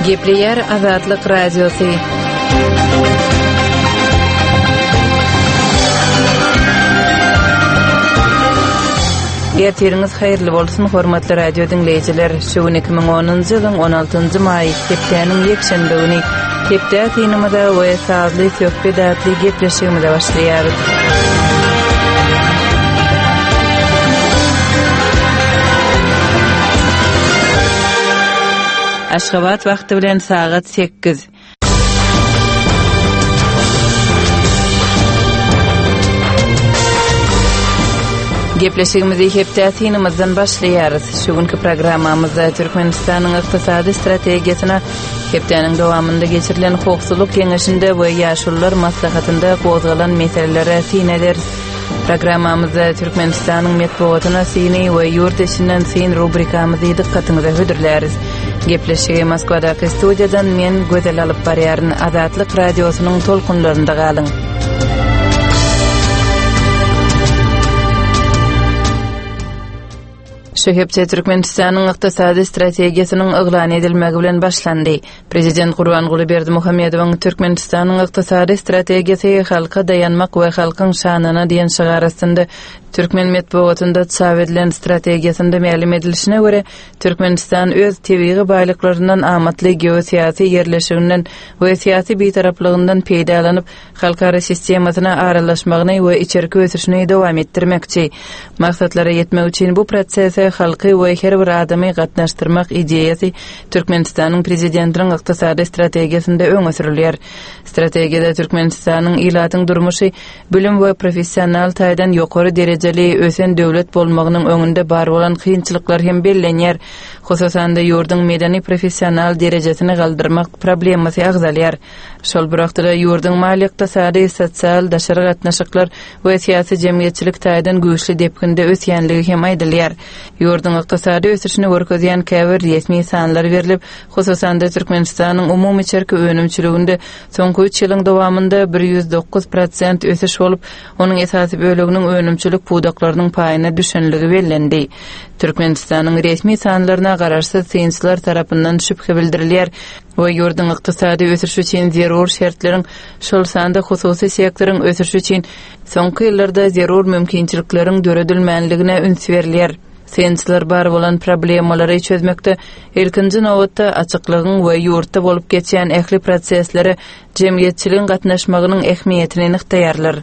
Gepleyer Azatlyk Radiosu. Ertiriniz hayırlı bolsun hormatly radio dinleyijiler. Şu 2010-njy ýylyň 16-njy maý hepdeniň ýekşembe güni hepde tinimizde we sazly söhbetli gepleşigimizde başlaýar. Aşgabat wagty bilen saat 8. Gepleşigimizi hepde tinimizden başlaýarys. Şugunky programmamyzda Türkmenistanyň ykdysady strategiýasyna hepdeniň dowamında geçirilen howpsuzlyk keňeşinde we ýaşullar maslahatynda gozgalan meselelere tineder. Programmamyzda Türkmenistanyň medeniýetyna syny we ýurt içinden syn rubrikamyzy dikkatyňyza hödürläris. Gepleşigi Moskvadaky studiýadan men gözel alyp barýaryn Azatlyk radiosynyň tolkunlarynda galyň. Şehipçe Türkmenistanyň ykdysady strategiýasynyň yglan edilmegi bilen başlandy. Prezident Gurbanguly Berdimuhammedowyň Türkmenistanyň ykdysady strategiýasy halka dayanmak we halkyň şanyna diýen şygarasynda Türkmen medeniýetinde çap edilen strategiýasynda ma'lum edilişine göre Türkmenistan öz tebii baýlyklaryndan amatly geosiýasy ýerleşiginden we siýasy betaraplygyňdan peýdalanyp halkara sistemasyna aralaşmagyny we içerki ösüşini dowam etdirmekçi. Maksatlary ýetmek üçin bu prosesde halky we her bir adamy gatnaşdyrmak ideýasy Türkmenistanyň prezidentiniň ykdysady strategiýasynda öňe sürilýär. Strategiýada Türkmenistanyň ilatyň durmuşy bilim we professional taýdan ýokary derejeli ösen döwlet bolmagynyň öňünde bar bolan kynçylyklar hem bellenýär. Hususan da ýurdun medeni professional derejesini galdyrmak problemasy agzalýar. Şol bir wagtda ýurdun mali ykdysady, sosial, daşary gatnaşyklar we siýasy jemgyýetçilik taýdan güýçli depkinde ösýänligi hem aýdylýar. Ýurdun ykdysady ösüşini görkezýän käbir resmi sanlar berilip, hususan da Türkmenistanyň umumy içerki önümçiliginde soňky 3 ýylyň dowamında 109% ösüş bolup, onuň esasy böleginiň önümçilik pudaklarynyň paýyna düşenligi bellendi. Türkmenistanyň resmi sanlaryna garaşsyz synçylar tarapyndan şüphe bildirilýär we ýurdun ykdysady ösüşi üçin zerur şertleriň şol sanda hususy sektoryň ösüşi üçin soňky ýyllarda zerur mümkinçilikleriň döredilmänligine üns berilýär. Synçylar bar bolan problemalary çözmekde ilkinji nowatda açyklygyň we ýurtda bolup geçýän ähli proseslere jemgyýetçiligiň gatnaşmagynyň ähmiýetini nykdaýarlar.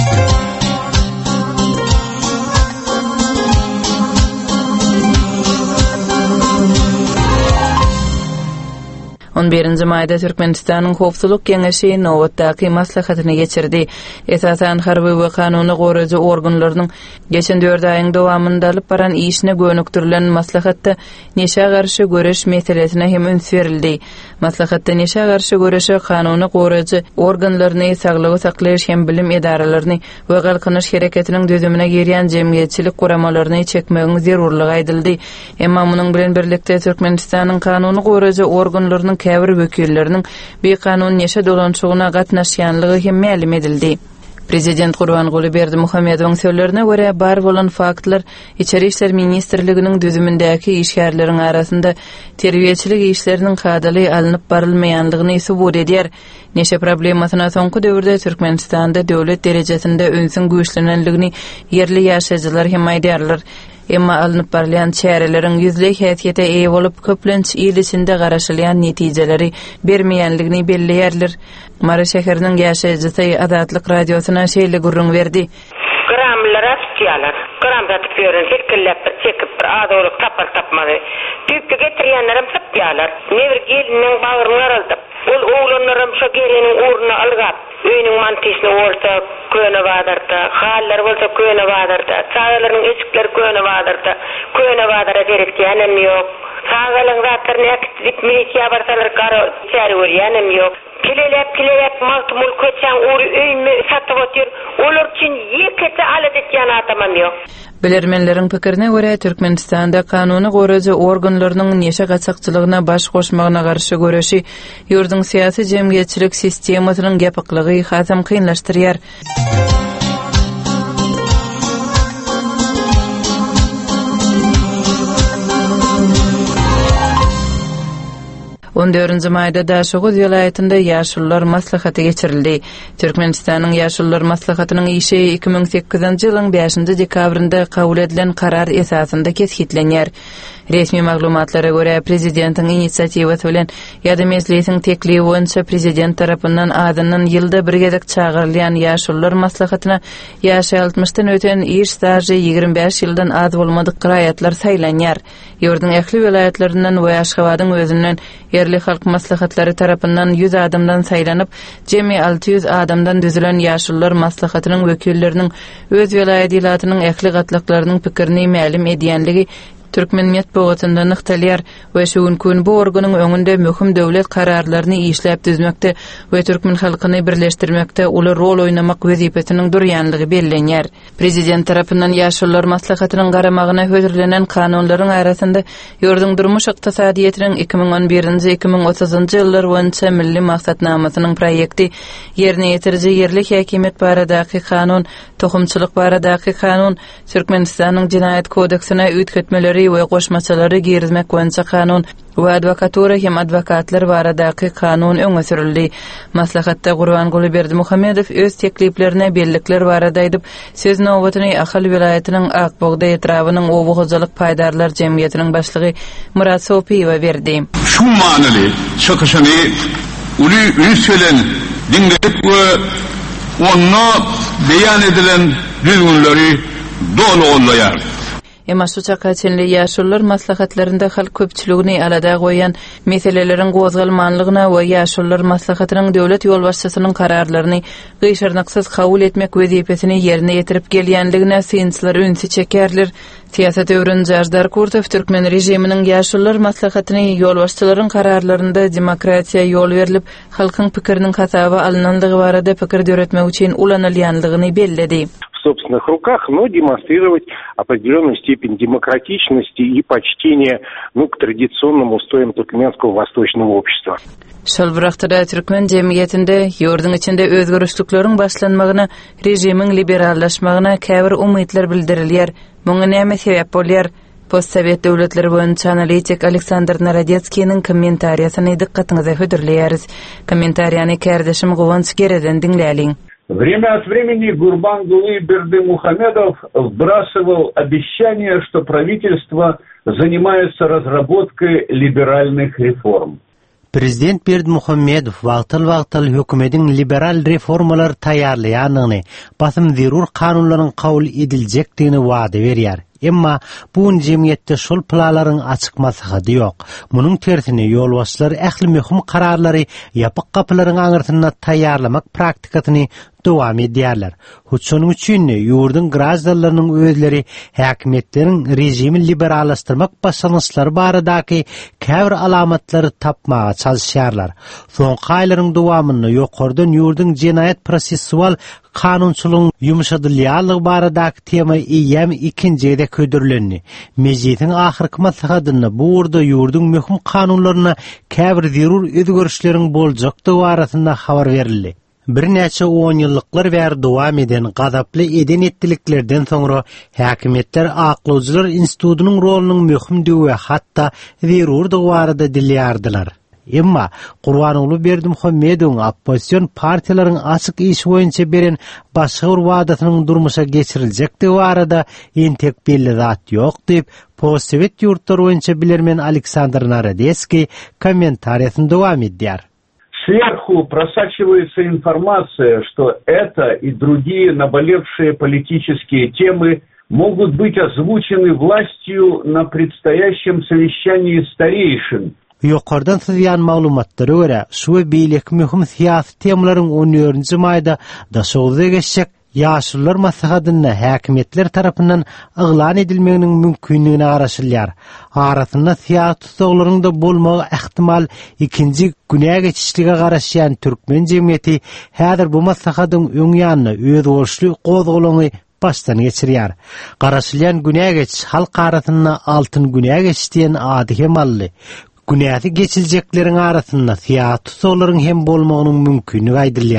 11-nji maýda Türkmenistanyň howpsuzlyk keňeşi nowatdaky maslahatyny geçirdi. Esasan harby we kanuny goraýjy organlarynyň geçen 4 aýyň dowamında alyp baran işine gönüktirilen maslahatda neşe garşy göreş meselesine hem üns berildi. Maslahatda neşe garşy göreşi kanuny goraýjy organlaryny saglygy saklaýyş hem bilim edaralaryny we galkynyş hereketiniň düzümine girýän jemgyýetçilik guramalaryny çekmegiň zerurlygy aýdyldy. Emma munyň bilen birlikde Türkmenistanyň kanuny goraýjy organlarynyň käbir wekilleriniň bir kanun neşe dolanşygyna gatnaşýanlygy hem ma'lum edildi. Prezident Gurbanguly Berdimuhammedowyň sözlerine göre bar bolan faktlar İçeri işler ministrliginiň düzümindäki işgärleriň arasynda terbiýeçilik işleriniň hadaly alınıp barylmaýanlygyny subut edýär. Neşe problemasyna soňky döwürde Türkmenistanda döwlet derejesinde önsüň güýçlenenligini yerli ýaşaýjylar hem aýdýarlar. Emma alınıp barlayan çäreleriň yüzlük häsiýete eýe bolup köplenç ýyl içinde garaşylýan netijeleri bermeýänligini belleýärler. Mara şäheriniň ýaşaýjysy Azatlyk radiosyna şeýle gurrun berdi. Gramlar atýarlar. Gram satyp ýören sekillep çekip bir adolyk tapar tapmady. Tüpke getirýänlerim satýarlar. Nebir geliniň bagyryny aralyp, ol oğlanlarym şu geliniň uğruna algap, öýüniň mantysyny bolsa köne badarda, hallar bolsa köne badarda, çaýlaryň eşikleri köne badarda, köne badara gerekýänem ýok. Sağalyň zatlaryny aktyp milisiýa barsalar garo çäri görýänem ýok. Kilelep maltmul köçän ury öýünmi satyp otýar. Olar üçin ýekete alat etýän adamam ýok. Bilermenleriň pikirine göre Türkmenistanda kanuny goraýjy organlarynyň neşe gaçakçylygyna baş goşmagyna garşy göreşi ýurdun siýasy jemgyýetçilik sistemasynyň gepiklygy hasam kynlaşdyrýar. 14 mayda Daşoğuz vilayetinde Ýaşullar maslahaty geçirildi. Türkmenistanyň Ýaşullar maslahatynyň işi 2008-nji ýylyň 5-nji dekabrynda kabul edilen karar esasynda kesgitlenýär. Resmi maglumatlara göre prezidentiň inisiatiwasy bilen ýa-da meclisiň teklibi boýunça prezident tarapyndan adynyň ýylda bir gezek çağırylýan Ýaşullar maslahatyna ýaşy 60-dan öten iş stajy 25 ýyldan az bolmadyk giraýatlar saýlanýar. Ýurdun ähli vilayetlerinden we Aşgabatyň özünden yerli halk maslahatlary tarapyndan 100 adamdan saýlanyp, jemi 600 adamdan düzülen Ýaşullar maslahatynyň wekilleriniň öz vilayetylatynyň ähli gatlaklarynyň pikirini mälim edýänligi Türkmen medeniýetinde nyktalýar we şu gün bu organyň öňünde möhüm döwlet kararlaryny işläp düzmekde we türkmen halkyny birleşdirmekde uly rol oynamak wezipetiniň durýanlygy bellenýär. Prezident tarapyndan Ýaşullar maslahatynyň garamagyna höýdürlenen kanunlaryň arasynda ýurdun durmuş ykdysadyýetiniň 2011-nji 2030-njy ýyllar boýunça milli maksatnamasynyň proýekti, ýerine ýetiriji ýerlik häkimet baradaky kanun, tohumçylyk baradaky kanun, Türkmenistanyň Jinaýat kodeksine üýtgetmeleri we goşmaçalary girizmek boýunça kanun we adwokatura hem adwokatlar baradaky kanun öňe sürildi. Maslahatda Gurbanguly Berdimuhammedow öz tekliplerine bellikler barada edip, söz nowbatyny Ahal vilayetiniň Akbogda etrawynyň obu hojalyk paýdarlar jemgyýetiniň başlygy Murat Sopiýew berdi. Şu manyly çykyşyny uly sölen dinlep we onu beýan edilen düzgünleri dolu olýar. Emma şu çakaçynly Ýaşullar maslahatlarynda halk köpçüligini alada goýan meselelerin gozgalmanlygyna we Ýaşullar maslahatynyň döwlet ýolbaşçysynyň kararlaryny gyşyrnyksyz kabul etmek wezipesini ýerine ýetirip gelýänligine synçylar öňsi çekerler. Siyasat öwrünji Ajdar Kurtow Türkmen rejiminiň Ýaşullar maslahatyny ýolbaşçylaryň kararlarynda demokratiýa ýol berilip, halkyň pikiriniň hasaby alynandygy barada pikir döretmek üçin ulanylýanlygyny belledi. В собственных руках, но демонстрировать определенную степень демократичности и почтения к традиционным устоям туркменского восточного общества. Şol wagtda Türkmen jemgyýetinde ýurdun içinde özgörüşlikleriň başlanmagyna, rejimiň liberallaşmagyna käbir umytlar bildirilýär. Muňa näme sebäp bolýar? Postsovet döwletleri boýunça analitik Aleksandr Narodetskiň kommentariýasyny dikkatiňize hödürleýäris. Kommentariýany kärdeşim Gowans Gereden dinläliň. Время от времени Гурбангулы Бердымухамедов вбрасывал обещание, что правительство занимается разработкой либеральных реформ. Prezident Berdimuhammedow wagtyl hökümetiň liberal reformalar taýýarlaýanyny, basym zerur kanunlaryň kabul ediljekdigini wada berýär. Emma bu jemgyýetde şol planlaryň açyk maslahaty ýok. Munyň tersine ýolbaşçylar ähli möhüm kararlary ýapyk gapylaryň aňyrtyna taýýarlamak praktikasyny dowam edýärler. Şonuň üçin ýurdun grazdanlarynyň özleri häkimetleriň rejimi liberallaşdyrmak başlanýşlary baradaky käbir alamatlary tapmaga çalışýarlar. Soňky aýlaryň dowamynda ýokardan ýurdun jinaýat prosessual kanunçylygyň ýumşadylýanlygy baradaky tema ýem ikinjide ködürlendi. Mejlisiň ahyrky maslahatynda bu urda ýurdun möhüm kanunlaryna käbir zerur özgörüşleriň boljakdygy barasynda habar berildi. Bir näçe 10 ýyllyklar bäri dowam eden gazaply eden etdiliklerden soňra häkimetler aklawjylar institutynyň rolunyň möhümdigi hatda zerurdygy barada dilýärdiler. Emma Gurbanguly Berdimuhammedow opposision partiýalaryň açyk iş boýunça beren başga bir wadatynyň durmuşa geçiriljekdigi barada entek belli zat ýok diýip postsovet ýurtlar boýunça bilermen Aleksandr Narodetski kommentariýasyny dowam edýär. Сверху просачивается информация, что это и другие наболевшие политические темы могут быть озвучены властью на предстоящем совещании старейшин. Ýokardan syzýan maglumatlary görä, şu beýlek möhüm syýasy temalaryň 14-nji maýda Daşoğuzda geçecek Ýaşullar maslahatyna häkimetler tarapyndan yglan edilmeginiň mümkinligine garaşylýar. Arasynda syýasy tutuklaryň da bolmagy ähtimal ikinji günä geçişlige garaşýan türkmen jemgyýeti häzir bu maslahatyň öň ýanyna öz bolşly gozgulany baştan geçirýär. Garaşylýan günä geçiş halk arasynda altyn günä geçiş diýen ady hem aldy. Günäsi geçiljeklerin arasynda syýasy tutuklaryň hem bolmagynyň mümkinligi aýdylýar.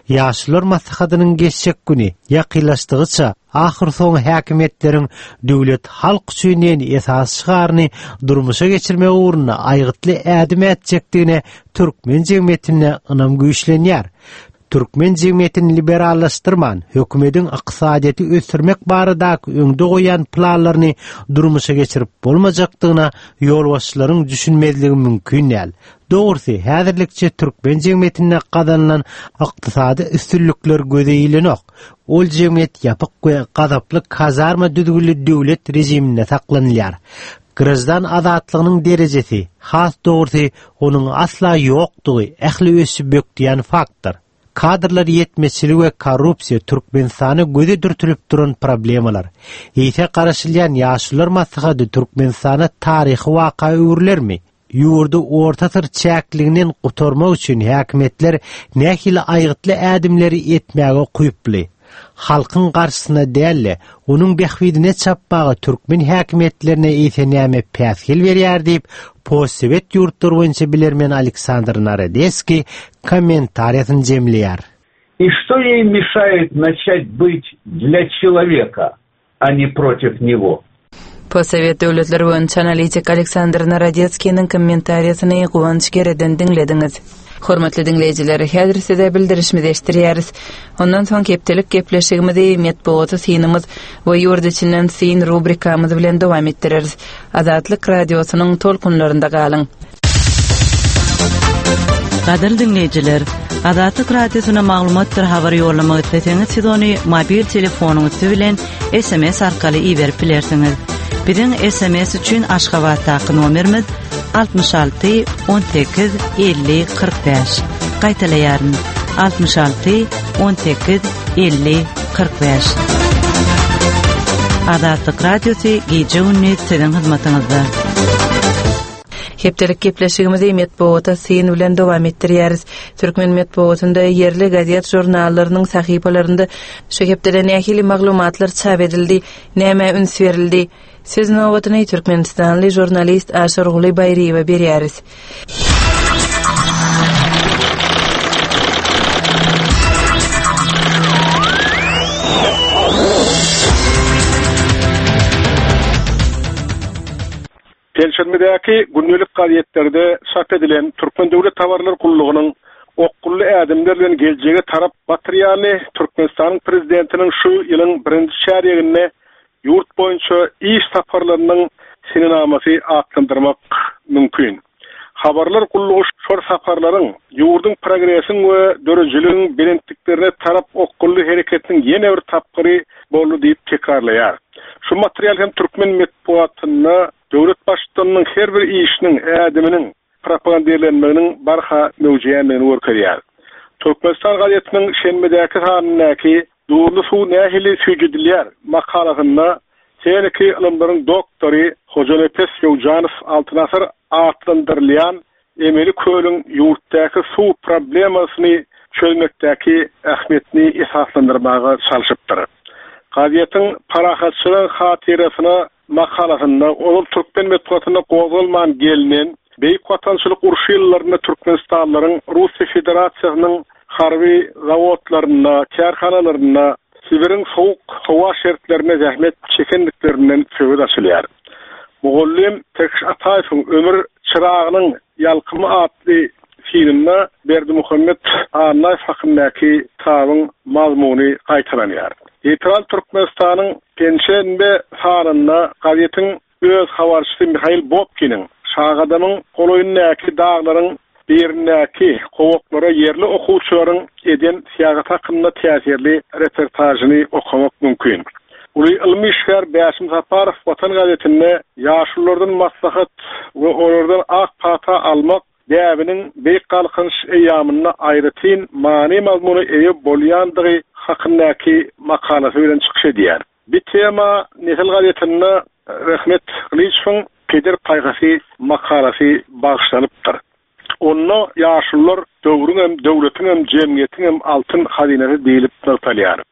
Yaşlılar maslahatynyň geçjek güni ýakynlaşdygyça ahir soň häkimetleriň döwlet halk üçin esas şygaryny durmuşa geçirmek uğruna aýgytly ädim etjekdigine türkmen jemgyýetine ynam güýçlenýär. Türkmen jemgyýetini liberallaşdyrman, hökümetiň ykdysadyty ösürmek baradaky öňde goýan planlaryny durmuşa geçirip bolmajakdygyna ýol başçylaryň düşünmezligi mümkin däl. Dogrusu, häzirlikçe Türkmen jemgyýetine gazanlan ykdysady üstünlikler gözeýilenok. Ol jemgyýet ýapyk we gazaply kazarma düzgünli döwlet rejimine saklanýar. Grazdan azatlygynyň derejesi, has dogrusu onuň asla ýokdugy ähli ösüp bökdiýän faktor. Kadrlar yetmeçiligi we korrupsiýa Türkmenistany göze dürtülip duran problemalar. Eýte garaşylýan ýaşlylar maslahaty Türkmenistana taryhy waka öwürlermi? Ýurdu orta çäkliginden gutarmak üçin häkimetler nähili aýgytly ädimleri etmäge kuýuply. Halkyň garşysyna dälle, onuň behwidine çapmagy Türkmen häkimetlerine eýtenäme päsgel berýär diýip postsovet ýurtlar boýunça bilermen Aleksandr Narodецкий комментариясын жемлеяр. И что ей мешает начать быть для человека, а не против него? Postsovet döwletleri boýunça analitik Aleksandr Narodецкийниň kommentariýasyny gowunç gereden dinlediňiz. Hormatly dinleýijiler, häzir size bildirişimizi eşdirýäris. Ondan soň kepdelik gepleşigimizi medeniýet synymyz we ýurt içinden syn rubrikamyz bilen dowam etdireriz. Azatlyk radiosynyň tolkunlarynda galyň. Gadyr dinleýijiler, Azatlyk radiosyna maglumatlar habar ýollamak isleseňiz siz ony mobil telefonuňyz bilen SMS arkaly iberip bilersiňiz. Biziň SMS üçin Aşgabatdaky nomerimiz 66 18 50 45. Gaýtalaýaryn 66 18 50 45. Azatlyk radiosy gece ünni siziň hyzmatyňyzda. Hepdelik gepleşigimizi medeniýet syn bilen dowam etdirýäris. Türkmen medeniýetinde yerli gazet jurnallarynyň sahypalarynda şu hepdelen nähili maglumatlar çap edildi, näme üns berildi. Siz nowatyny Türkmenistanly jurnalist Aşar Guly Bayriýewe berýäris. Pelşenmedäki günlük gazetlerde çap edilen Türkmen Döwlet Tawarlar Gullugynyň okkully ädimler bilen geljegi tarap materialy Türkmenistanyň prezidentiniň şu ýylyň 1-nji şäherinde ýurt boýunça iş saparlarynyň sininamasy atlandyrmak mümkin. Habarlar gullugy şol saparlaryň ýurdyň progresini we dörejiligiň belentliklerine tarap okkully hereketiniň ýene bir tapgyry boldy diýip tekrarlaýar. Şu material hem Türkmen medeniýetyna döwlet başçylarynyň her bir işiniň ädiminiň propagandalanmagynyň barha mewjudiyetini görkezýär. Türkmenistan gazetiniň şenbedäki sanyndaky Doğru su nähili süýjüdilýär makalasynda seneki ilmlaryň doktory Hoca Nefes Ýowjanow Altynasır atlandyrylýan emeli köýüň ýurtdaky su problemasyny çözmekdäki ähmiýetini esaslandyrmaga çalyşypdyr. Gazetin parahatçylyk hatirasyna makalasynda ol Türkmen medeniýetine gozulman gelinen beýik watançylyk urşy ýyllaryna Türkmenistanlaryň Russiýa Federasiýasynyň harbi zawodlaryna, kärhanalaryna, Sibirin soğuk hava şertlerine zahmet çekendiklerinin söz açılýar. Mugallim Tekş Ataýewiň ömür çyrağının yalkymy adly filminde Berdimuhammed Anaýew hakyndaky tabyň mazmuny gaýtaranýar. Ýetral Türkmenistanyň Penşenbe sanynda gazetin öz habarçysy Mihail Bobkiniň şagadamyň goloýundaky daglaryň birnäki gowaklara yerli okuwçylaryň eden siýagat hakynda täsirli reportajyny okamak mümkin. Uly ilmi işgär Bäşim Saparow Watan gazetinde ýaşlylardan maslahat we olardan ak pata almak däwiniň beýik galkynç eýamyna aýratyn many mazmuny eýe bolýandygy hakyndaky makalasy bilen çykyş edýär. Bir tema Nesel gazetinde Rahmet Glyçoň Peder Paýgasy makalasy bagşlanypdyr. Onu ýaşlylar döwrüň hem döwletiň hem jemgyýetiň hem altyn hazinesi diýilip tartalýar.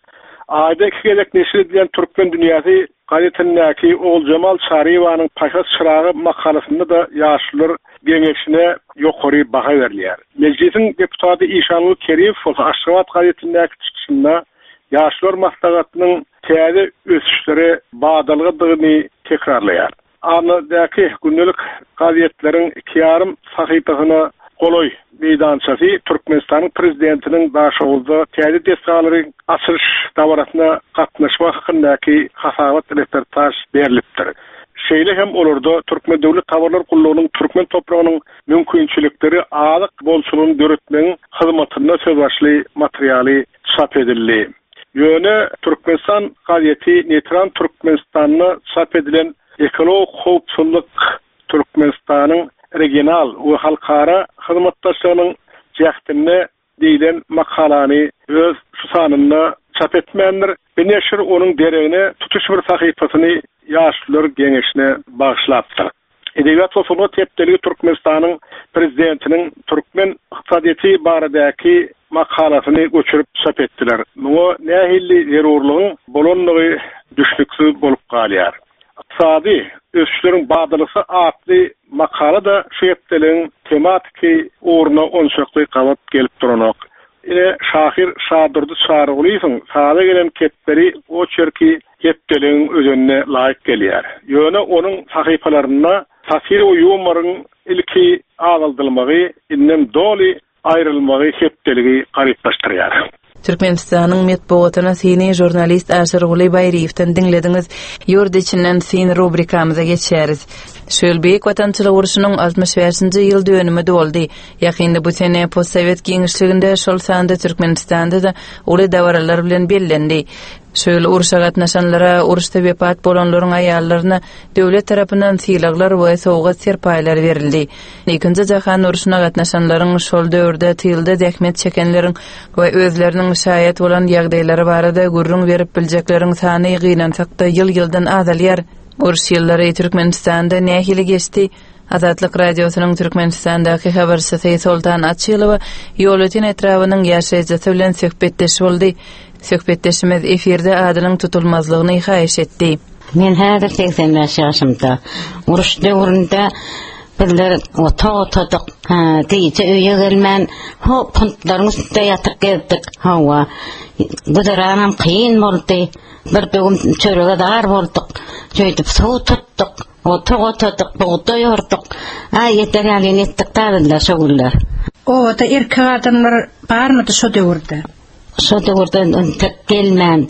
Ayda kelek neşir edilen Türkmen dünyası gazetindeki Oğul Cemal Çariyevanyň Paşas Çırağı makalasında da yaşlılar geňeşine ýokary baha berilýär. Meclisin deputaty İşanlı Kerimew Aşgabat gazetindeki çıkışında yaşlılar maslahatynyň täze ösüşleri badalgydygyny tekrarlaýar. Anadaki günlük gazetleriň 2,5 sahypasyna Goloy meydançasy Türkmenistanyň prezidentiniň başygylda täze destalaryň açyş dawratyna gatnaşmak hakyndaky hasabat reportaj berilipdir. Şeýle hem olurda Türkmen Döwlet Tawarlar Gullugynyň Türkmen topragynyň mümkinçilikleri alyk bolşulygyny döretmeň hyzmatyna söwbaşly materialy çap edildi. Ýöne Türkmenistan gazeti Netran Türkmenistanyna çap edilen ekolog howpçylyk Türkmenistanyň regional we halkara hyzmatdaşlygynyň jähtinne diýilen makalany öz sanyna çap etmendir. Beneşir onuň deregine tutuş bir sahypasyny yaşlılar geňeşine bagşlapdyr. Edebiyat Sosyology tepdeligi Türkmenistanyň prezidentiniň Türkmen ykdysaty baradaky makalasyny göçürüp çap etdiler. Muňa nähilli zerurlygyň bolanlygy düşnüksiz bolup galýar. Iqtisady ösüşleriň badalysy atly makala da şu ýetdeliň tematiki orna onşakly gabat gelip duranok. Ine Şahir Şadurdy çağrılysyň, saada gelen ketleri o çerki ýetdeliň özüne laýyk gelýär. Ýöne onuň sahypalaryna tasir we ýumaryň ilki agaldylmagy, inden doli aýrylmagy ýetdeligi garyplaşdyrýar. Türkmenistanyň medeniýetine seni jurnalist Aşyr Guly Baýryewden dinlediňiz. Ýurdy içinden sen rubrikamyza geçeriz. Şölbek watançylyk uruşynyň 65-nji ýyl dönümi boldy. Ýakynda bu sene postsovet giňişliginde şol sanda Türkmenistanda da uly dawralar bilen bellendi. Şöyle uruşa gatnaşanlara, uruşda wepat bolanlaryň aýallaryna döwlet tarapyndan silaglar we sowgat serpaýlar berildi. Ikinji jahan uruşuna gatnaşanlaryň şol döwürde tylda zähmet çekenleriň we özleriniň şaýat bolan ýagdaýlary barada gurrun berip biljekleriň sany gynançakda ýyl-ýyldan azalýar. Uruş ýyllary Türkmenistanda nähili geçdi? Azatlyk radiosynyň Türkmenistandaky habarçysy Soltan Açylowa ýolutyn etrawynyň ýaşaýjysy bilen söhbetdeş boldy. Söhbetdeşimiz efirde adynyň tutulmazlygyny haýyş etdi. Men häzir 85 ýaşymda uruş döwründe birler otadyk, diýje öýe gelmän, hop puntlaryň üstünde ýatyp geldik. Hawa gudaranam kyn boldy. Bir bugün çörege dar boldyk. Jöýdip sow tutdyk. Otadyk, buğda ýordyk. Ýeter ýaly etdik taýdanlar şogullar. O da erkek adamlar barmydy şu döwürde? Şu döwürde tek gelmändi.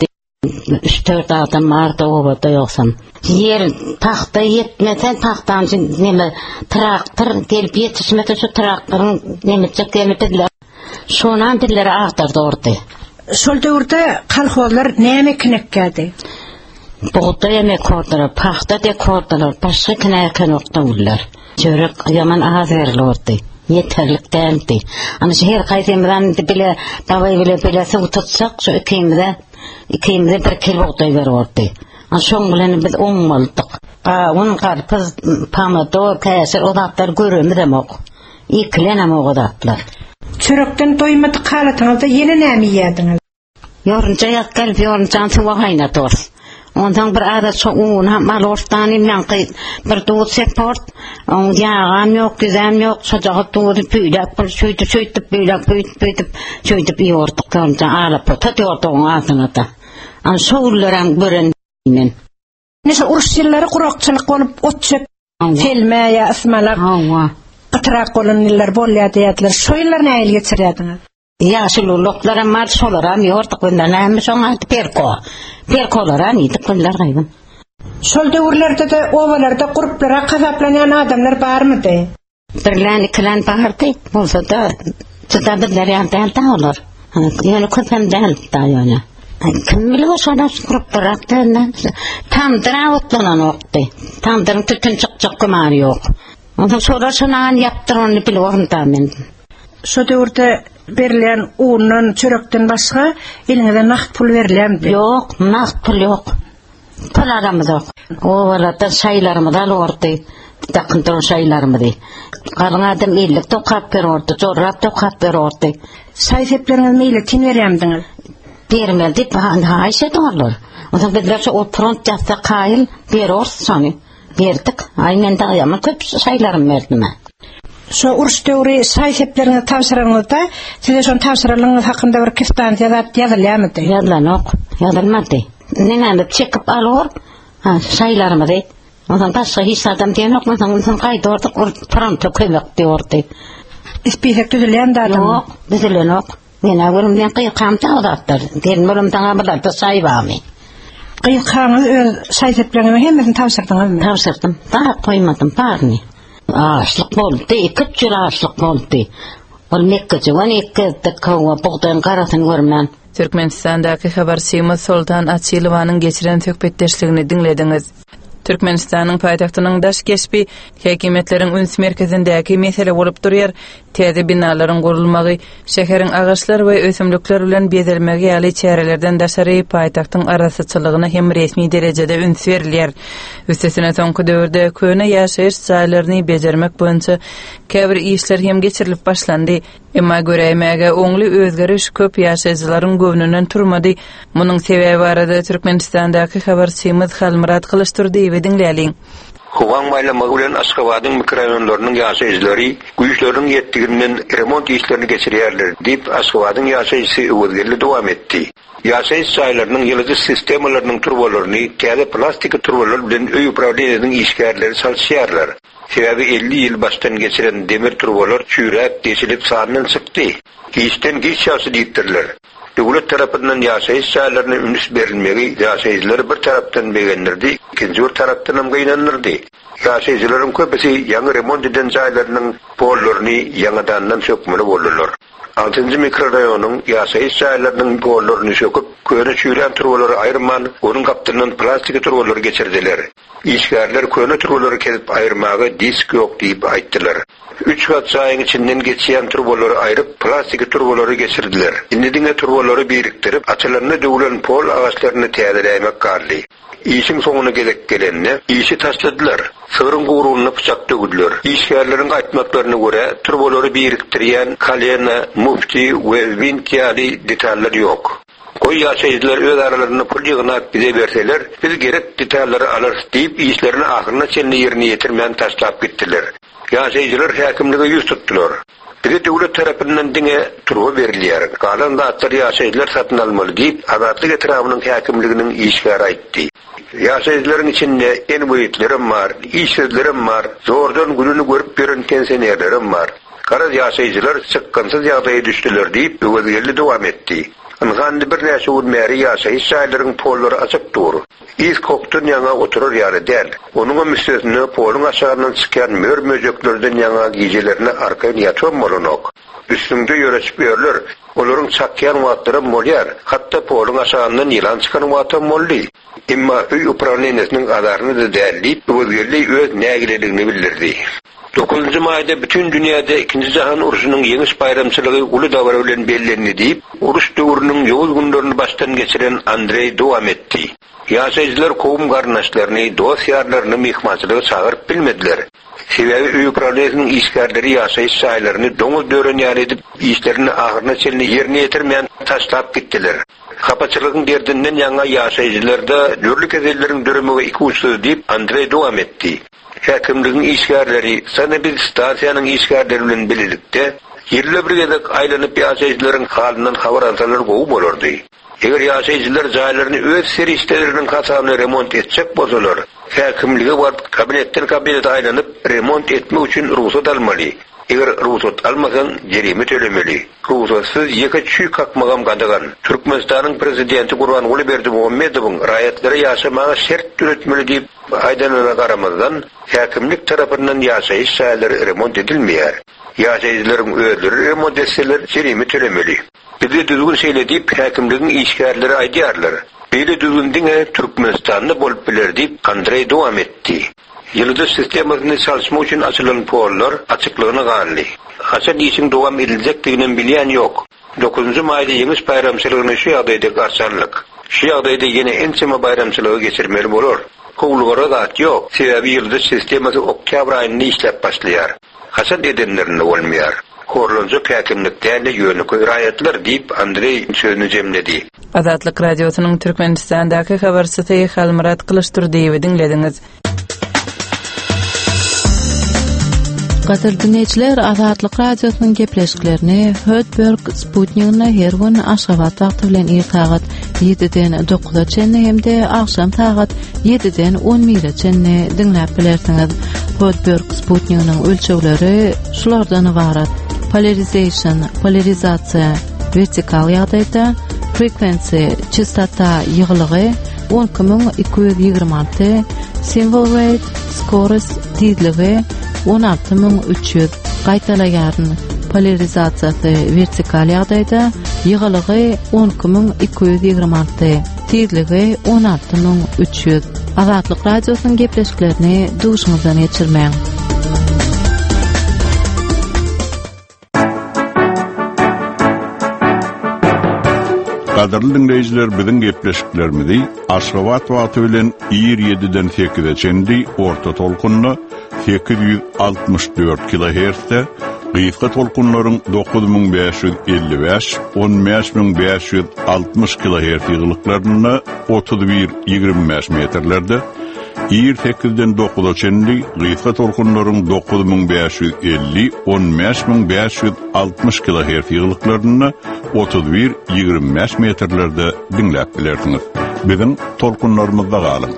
3-4 adam bardy obada ýoksam. Yer taxta ýetmesen taxtan neme traktor gelip ýetişmese şu traktoryň nemeçe gelmediler. Şonan dilleri agdardy ordy. Şol döwürde kalhozlar näme kinekkädi? Buğda yemek kordular, paxta de kordular, başka kinayken oktavular. Çörek yaman az verilordu. Yeterlik değildi. Ana şehir kaysemden bile, babay bile su tutsak, şu ikimde bir kil buğday verilordu. Ana şoň bilen biz oňmaldyk. Onun karpız, pomidor, käsir, odatlar görünmedemok. İkilenem o odatlar. Çörekden doýmady kalatyňyzda ýene näme ýediňiz? Yorunca ýatgal, yorunca suwa haýnator. Ondan bir adat soğuğun mal ortağını menkayıp bir doğut seport yağam yok, güzem yok, socağı doğru büyülük bir şöydüp büyülük iyi ortak ondan alıp tutuyordu onun ağzına da. Soğullarım görünmeyin. Neyse uruş yılları kurakçılık olup otçep, filme ya ısmalak, ıtırak olan yıllar bol yadiyatlar, şu yıllar ne el geçiriyordunuz? Yaşlılıklarım var, şolaram yortuk bundan hem sonra perkolara nidik bunlar gaybın. Şol döwürlerde de ovalarda gruplara kasaplanyan adamlar bar mıydı? Birlen ikilen bardı, bolsa da çıdadılar yandan olur. Yani köpem değil da yani. Kim bilir şolar gruplara tamdıra otlanan oktu. Tamdırın tütün çıkacak kumar yok. Ondan sonra şonan yaptırını biliyorum da men. Şu döwürde berilen undan, çörekden başga eliňizde nakt pul berilýärdi? Yok, nakt pul yok. Pul aramyz yok. Ovalada şaýlarymyz alordy. Takıntyr şaýlarymyz. Galyň adam 50 tokap berordy, jorap tokap berordy. Şaý sepleriňiz meýle tin berýärdiňiz? Bermedi Ayşe doğrular. O da bizlerce o pront yapsa kayıl bir sonu verdik. Aynen de ayağıma köp saylarım verdim. Şu uruş döwri sayheplerine tavsiranızda size şon tavsiralarınız hakkında bir kistan yazılamıdı. Yazılmadı. Nene çekip alır. Saylarımı deyip. Ondan başka hiç adam diyen yok. Ondan kaydırdık. Pronto kömek diyordu. İspihek düzülen de adam. Yok. Düzülen yok. Nene ölümden kıyıkamda odaktır. Diyelim ölümden abiler de sayvami. Kıyıkamız sayheplerine hemmesin tavsirdınız mı? Tavsirdim. Daha koymadım. Bağırni. Ağaçlık oldu. 2 yıl ağaçlık oldu. Ol mekkeci. 12 kova buğdayın karasını görmem. Türkmenistan'daki habarçymyz Sultan Atçylowanyň geçiren söhbetdeşligini dinlediniz. Türkmenistanyň paýtagtynyň daş geçpi häkimetleriň üns merkezindäki mesele bolup durýar. Täze binalaryň gurulmagy, şäheriň agaçlar we ösümlikler bilen bezelmegi ýaly çärelerden daşary paýtagtyň arasyçylygyna hem resmi derejede üns berilýär. Üstesine soňky döwürde köne ýaşaýyş çaýlaryny bejermek boýunça käbir işler hem geçirilip başlandy. Emma göreýmäge oňly özgeriş köp ýaşaýjylaryň göwnünden turmady. Munyň sebäbi barada Türkmenistandaky habarçymyz Halmurat Kılıçturdy we dinläliň. Hovan baylama bilen Aşgabatyň mikrorayonlarynyň ýaşaýjylary güýçleriň ýetdiginden remont işlerini geçirýärler diýip Aşgabatyň ýaşaýjysy öwürgeli dowam etdi. Ýaşaýyş çaýlarynyň ýylyzy sistemalarynyň turbalaryny käde plastik turbalar bilen öý upravleniýanyň işgärleri salşýarlar. Sebäbi 50 ýyl başdan geçiren demir turbalar çüýräp deşilip sanyny çykdy. Işten giç ýaşy diýipdirler. Döwlet tarapyndan ýaşaýyş çaýlaryna üns berilmegi ýaşaýjylar bir tarapdan begenlerdi, ikinji bir tarapdan hem gaýnanyrdy. Ýaşaýjylaryň köpüsi ýaňy remont eden çaýlarynyň pollaryny ýaňadan sökmeli bolurlar. 6-njy mikrorayonyň ýaşaýyş çaýlarynyň pollaryny söküp, köne çüýren turbalary aýyrman, onuň gapdyryndan plastik turbalary geçirdiler. İşgärler köne turbalary kesip aýyrmagy disk ýok diýip aýtdylar. 3 gat çaýyň içinden geçýän turbalary aýryp plastik turbalary geçirdiler. Indi turbalary biriktirip açylaryna döwülen pol agaçlaryny täzelämek garly. İşin soňuna gelenine işi taşladylar. Sığırın gowrugyna pyçak dögüdiler. İşgärleriň aýtmaklaryna görä turbalary biriktirýän kalena, mufti we vintýaly detallar ýok. Koy ýaşaýjylar öz aralaryna pul ýygnap bize berseler, biz gerek detallary alyrys diýip işlerini ahyryna çenli ýerine ýetirmän taşlap gitdiler. Ýaşaýjylar häkimlige ýüz tutdular. Biri döwlet tarapyndan diňe turba berilýär. Galan zatlar ýaşaýjylar satyn almaly diýip azatlyk etrabynyň häkimliginiň işgäri aýtdy. Ýaşaýjylaryň içinde en boýutlaryň bar, işsizlerim bar, zordan gününi görüp beren pensionerlerim bar. Garaz ýaşaýjylar çykkansyz ýagdaýa düşdiler diýip öwürgeli dowam etdi. Anhandi bir näçe urmary ýaşaýyş çaýlaryň pollary açyk dur. İz koktun ýaňa oturar ýary däl. Onuň müstesine poluň aşagyndan çykýan mör möjeklerden ýaňa gijelerine arka ýatýan bolanok. Üstünde ýöreçip ýörler. Olaryň çakýan wagtlary molýar. Hatda poluň aşagyndan ýylan çykan wagtam moldy. Emma öý upravleniýanyň adaryny da dällip, öwürgeli öz nägileligini bildirdi. 9-njy maýda bütün dünýäde 2-nji jahan uruşynyň ýeňiş bayramçylygy uly dawra bilen bellendi diýip, uruş döwrüniň ýowuz günlerini başdan geçiren Andrey dowam etdi. Ýaşaýjylar kowum garnaşlaryny, dost ýarlaryny mehmançylyga çagyryp bilmediler. Sebäbi öý upravleniýanyň işgärleri ýaşaýyş çaýlaryny doňuz dörenýär edip, işlerini ahyryna çenli ýerine ýetirmän taşlap gitdiler. Hapaçylygyň derdinden ýaňa ýaşaýjylarda dörlük ezelleriň döremegi 2 uçsuz diýip Andrey dowam etdi. Häkimligiň işgärleri, sanabil stasiýanyň işgärleri bilen bilelikde, ýerle bir gezek aýlanyp ýaşaýjylaryň halyndan habar alsalar gowy bolardy. Eger ýaşaýjylar jaýlaryny öz serişleriniň hasabyna remont etjek bolsalar, häkimlige barp kabinetden kabinet aýlanyp remont etmek üçin ruhsat almaly. Eger ruhsat almasan, jerime tölemeli. Ruhsatsyz ýeke çüý kakmagam gadagan. Türkmenistanyň prezidenti Gurbanguly Berdimuhammedowyň raýatlary ýaşamaga şert türetmeli diýip aýdanyna garamazdan, häkimlik tarapyndan ýaşaýyş çaýlary remont edilmeýär. Ýaşaýjylaryň özleri remont etseler, jerime tölemeli. Bizi düzgün şeýle diýip häkimligiň işgärleri aýdýarlar. Beýle düzgün diňe Türkmenistanda bolup biler diýip Andrey dowam etdi. Ýyldız sistemasyny çalşmak üçin açylan pollar açyklygyny garly. Haçan işin dowam ediljekdigini bilýän ýok. 9-njy maýda ýeňiş bayramçylygyny şu ýagdaýda garşarlyk. Şu ýagdaýda ýene ençeme bayramçylygy geçirmeli bolar. Kowlugara zat ýok. Sebäbi ýyldız sistemasy oktyabr aýyny işläp başlaýar. Haçan edenlerini bolmaýar. horlanjak häkimlikde ýönü koýraýatlar diýip Andrey sözüni jemledi. Azatlyk radiosynyň Türkmenistandaky habarçysy Halmurat Kılıçdurdiýewi dinlediňiz. Gaderdineçiler Azatlyk radiosynyň gepleşiklerini Hötberg Sputnik'ne her gün aşgabat wagty bilen irtagat 7-den 9-a çenli hemde akşam tagat 7-den 11-e çenli dinläp bilersiňiz. Hötberg Sputnik'niň ölçegleri şulardan ibarat: polarizatsiýa, vertikal ýagdaýda, frekwensiýa, çystota ýygylygy 10226, symbol rate, skorost, tezligi 16300, gaýtalaýaryn polarizatsiýasy vertikal ýagdaýda ýygylygy 10226, tezligi 16300. Azatlyk radiosynyň gepleşiklerini duşuňyzdan geçirmäň. Kadarly dinleyijiler, biziň gepleşiklerimizi Aşgabat wagty bilen 7-den 8-e çenli orta tolkunna 864 kHz-de, gysga tolkunlaryň 9555, 15560 kHz ýygyllyklaryna 31-25 metrlerde, 8-den 9-a çenli gysga tolkunlaryň 9550, 15560 kHz ýygyllyklaryna 31-25 metrlerde dinläp bilersiňiz. Biziň tolkunlarymyzda galyň.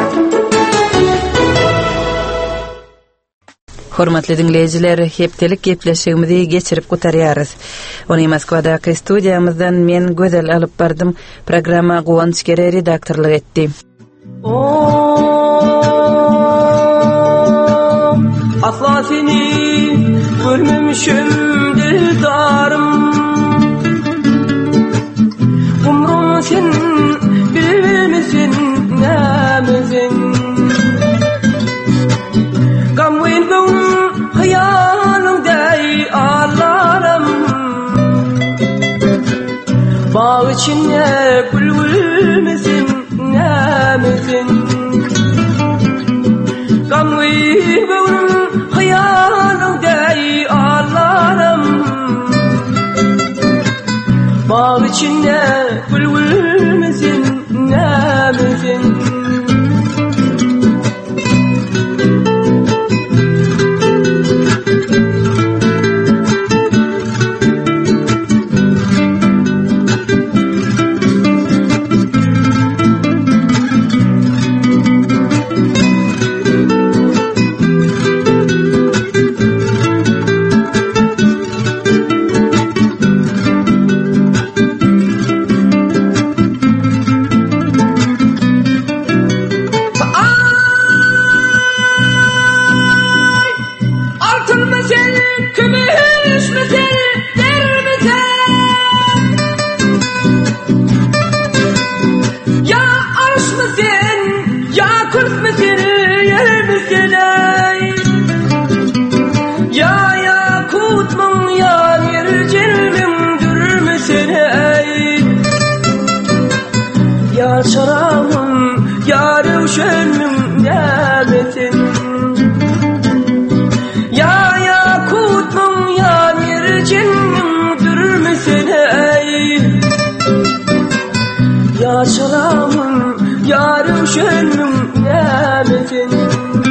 Hormatly dinleyijiler, hepdelik gepleşigimizi geçirip gutarýarys. Ony Moskwadaky studiýamyzdan men gözel alyp bardym. Programma Guwanç Gere redaktorlyk etdi. Asla seni görmemişimdir darım. Umrum sen bilmesin nämesin. Gamwen bun hayalımday ağlarım. Bağ içinde bülbülmesin nämesin. Gamwen bun hayalımday ağlarım. Bağ içinde bülbülmesin nämesin. Şarabım, yarı üşenmim nämesin. Ya yakutmum, ya mercenim dürmesin ey. Ya şarabım, yarı üşenmim nämesin.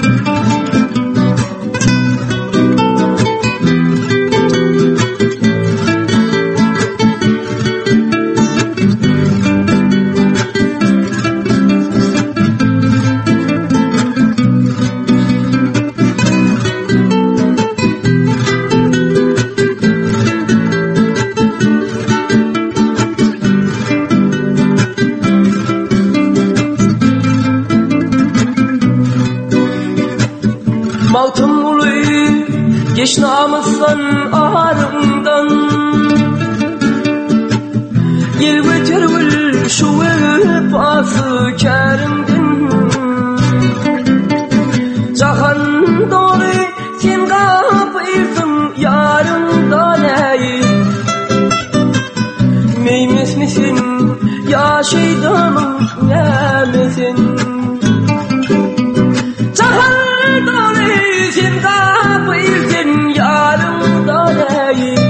Maltım ulu geç namuslan ağrımdan. Gel götürül şu pası kerimdin. Cahan doğru sen kapıysın yarımdan ey. Meymes misin ya şeytanım nämesin. Cahan doğru sen kapıysın yarımdan ey.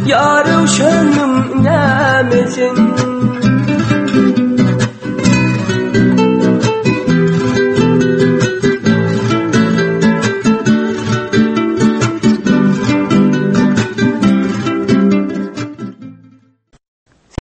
yarı şönüm nämesin